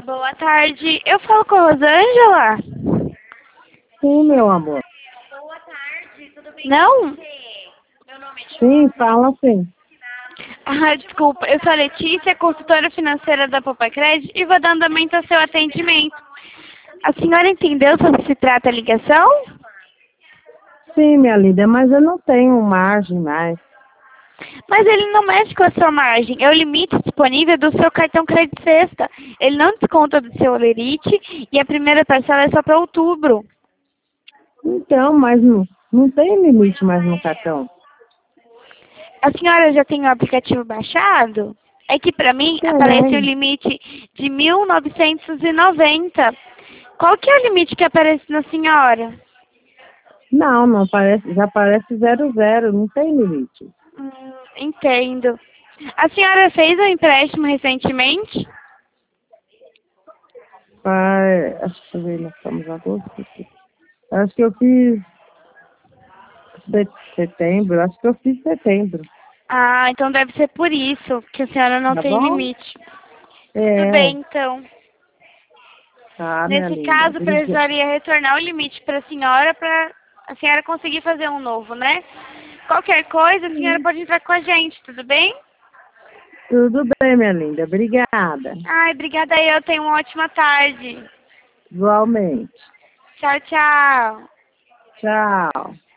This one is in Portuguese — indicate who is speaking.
Speaker 1: Boa tarde. Eu falo com a Rosângela?
Speaker 2: Sim, meu amor.
Speaker 1: Boa tarde, tudo bem? Não?
Speaker 2: Sim, fala sim.
Speaker 1: Ah, desculpa. Eu sou a Letícia, consultora financeira da Papai Crédito e vou dar andamento ao seu atendimento. A senhora entendeu sobre se trata a ligação?
Speaker 2: Sim, minha linda, mas eu não tenho margem mais.
Speaker 1: Mas ele não mexe com a sua margem. É o limite disponível do seu cartão Crédito Sexta. Ele não desconta do seu Olerite e a primeira parcela é só para outubro.
Speaker 2: Então, mas não tem limite mais no cartão.
Speaker 1: A senhora já tem o aplicativo baixado? É que para mim aparece o
Speaker 2: Tem.
Speaker 1: limite de 1.990. Qual que é o limite que aparece na senhora?
Speaker 2: Não aparece, já aparece 00, não tem limite.
Speaker 1: Entendo. A senhora fez um empréstimo recentemente?
Speaker 2: Acho que nós estamos em agosto. Acho que eu fiz setembro, acho que eu fiz setembro.
Speaker 1: Ah, então deve ser por isso que a senhora não
Speaker 2: Tá
Speaker 1: tem
Speaker 2: bom?
Speaker 1: limite. Tudo
Speaker 2: É,
Speaker 1: bem, então.
Speaker 2: tá, minha
Speaker 1: Nesse
Speaker 2: linda.
Speaker 1: caso, precisaria retornar o limite para a senhora conseguir fazer um novo, né? Qualquer coisa, a senhora pode entrar com a gente, tudo bem?
Speaker 2: Tudo bem, minha linda. Obrigada.
Speaker 1: Ai, obrigada eu. Tenha uma ótima tarde.
Speaker 2: Igualmente.
Speaker 1: Tchau, tchau.
Speaker 2: Tchau.